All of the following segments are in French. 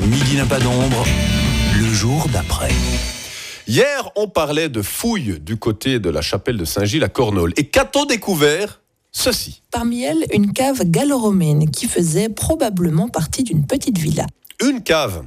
Midi n'a pas d'ombre, le jour d'après. Hier, on parlait de fouilles du côté de la chapelle de Saint-Gilles à Cornol. Et qu'a-t-on découvert ? Ceci. Parmi elles, une cave gallo-romaine qui faisait probablement partie d'une petite villa. Une cave.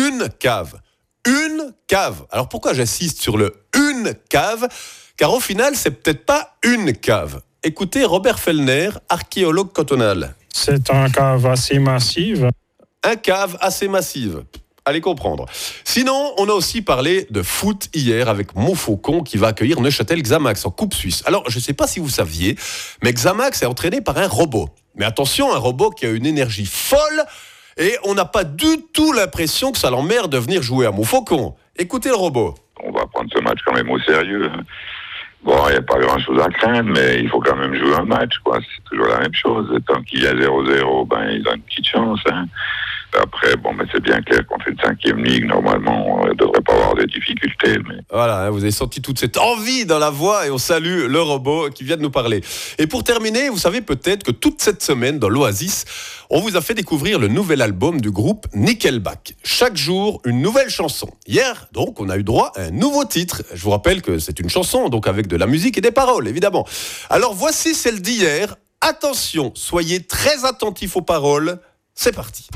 Alors pourquoi j'insiste sur le une cave ? Car au final, c'est peut-être pas une cave. Écoutez Robert Fellner, archéologue cantonal. C'est un cave assez massive. Un cave assez massive. Allez comprendre. Sinon, on a aussi parlé de foot hier avec Montfaucon qui va accueillir Neuchâtel Xamax en Coupe Suisse. Alors, je ne sais pas si vous saviez, mais Xamax est entraîné par un robot. Mais attention, un robot qui a une énergie folle et on n'a pas du tout l'impression que ça l'emmerde de venir jouer à Montfaucon. Écoutez le robot. On va prendre ce match quand même au sérieux. Bon, il n'y a pas grand-chose à craindre, mais il faut quand même jouer un match, quoi. C'est toujours la même chose. Tant qu'il y a 0-0, ils ont une petite chance, Après, c'est bien clair qu'on fait une 5e ligue. Normalement, on ne devrait pas avoir de difficultés. Mais... Voilà, vous avez senti toute cette envie dans la voix et on salue le robot qui vient de nous parler. Et pour terminer, vous savez peut-être que toute cette semaine, dans l'Oasis, on vous a fait découvrir le nouvel album du groupe Nickelback. Chaque jour, une nouvelle chanson. Hier, donc, on a eu droit à un nouveau titre. Je vous rappelle que c'est une chanson, donc avec de la musique et des paroles, évidemment. Alors, voici celle d'hier. Attention, soyez très attentifs aux paroles. C'est parti.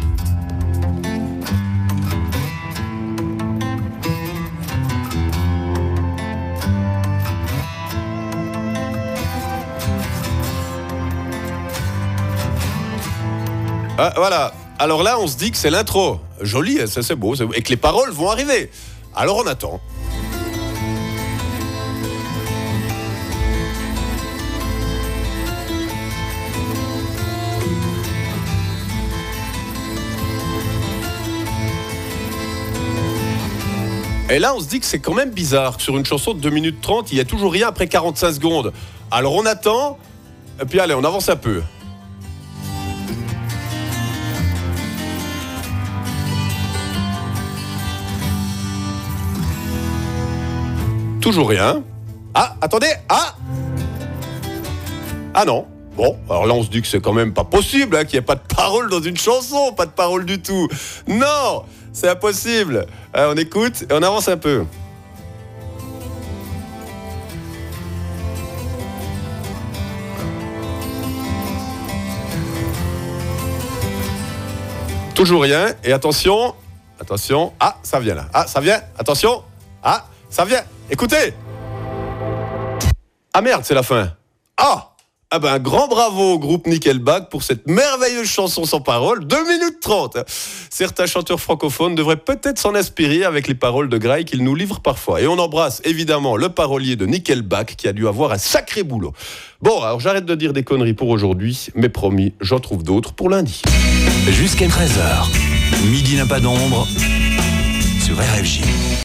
Ah, voilà. Alors là, on se dit que c'est l'intro. Joli, ça c'est beau. Et que les paroles vont arriver. Alors on attend. Et là, on se dit que c'est quand même bizarre. Sur une chanson de 2 minutes 30, il n'y a toujours rien après 45 secondes. Alors on attend. Et puis allez, on avance un peu. Toujours rien. Ah, attendez. Ah non. Bon, alors là, on se dit que c'est quand même pas possible qu'il n'y ait pas de parole dans une chanson. Pas de parole du tout. Non, c'est impossible. On écoute et on avance un peu. Toujours rien. Et attention. Ah, ça vient là. Ah, ça vient. Attention. Ah, ça vient. Écoutez. Ah merde, c'est la fin. Un grand bravo au groupe Nickelback pour cette merveilleuse chanson sans parole, 2 minutes 30. Certains chanteurs francophones devraient peut-être s'en inspirer avec les paroles de graille qu'ils nous livrent parfois. Et on embrasse évidemment le parolier de Nickelback qui a dû avoir un sacré boulot. Bon, alors j'arrête de dire des conneries pour aujourd'hui, mais promis, j'en trouve d'autres pour lundi. Jusqu'à 13h, Midi n'a pas d'ombre sur RFJ.